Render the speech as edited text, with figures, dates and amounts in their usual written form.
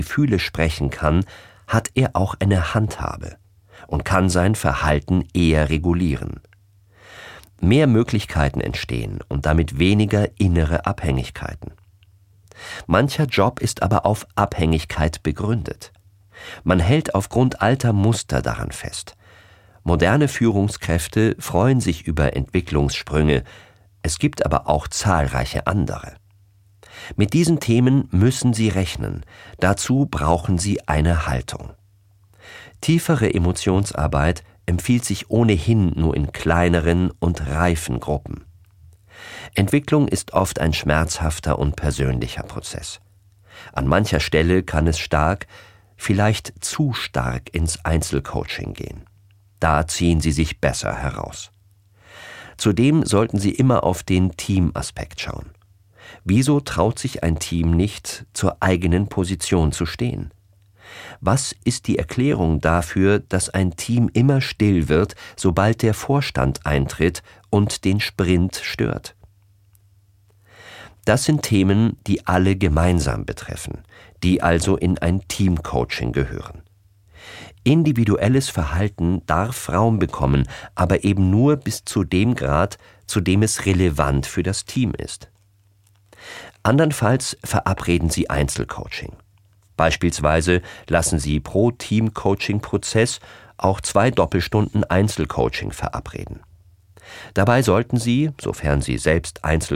Gefühle sprechen kann, hat er auch eine Handhabe und kann sein Verhalten eher regulieren. Mehr Möglichkeiten entstehen und damit weniger innere Abhängigkeiten. Mancher Job ist aber auf Abhängigkeit begründet. Man hält aufgrund alter Muster daran fest. Moderne Führungskräfte freuen sich über Entwicklungssprünge, es gibt aber auch zahlreiche andere. Mit diesen Themen müssen Sie rechnen, dazu brauchen Sie eine Haltung. Tiefere Emotionsarbeit empfiehlt sich ohnehin nur in kleineren und reifen Gruppen. Entwicklung ist oft ein schmerzhafter und persönlicher Prozess. An mancher Stelle kann es stark, vielleicht zu stark ins Einzelcoaching gehen. Da ziehen Sie sich besser heraus. Zudem sollten Sie immer auf den Teamaspekt schauen. Wieso traut sich ein Team nicht, zur eigenen Position zu stehen? Was ist die Erklärung dafür, dass ein Team immer still wird, sobald der Vorstand eintritt und den Sprint stört? Das sind Themen, die alle gemeinsam betreffen, die also in ein Teamcoaching gehören. Individuelles Verhalten darf Raum bekommen, aber eben nur bis zu dem Grad, zu dem es relevant für das Team ist. Andernfalls verabreden Sie Einzelcoaching. Beispielsweise lassen Sie pro Team-Coaching-Prozess auch 2 Doppelstunden Einzelcoaching verabreden. Dabei sollten Sie, sofern Sie selbst Einzelcoaching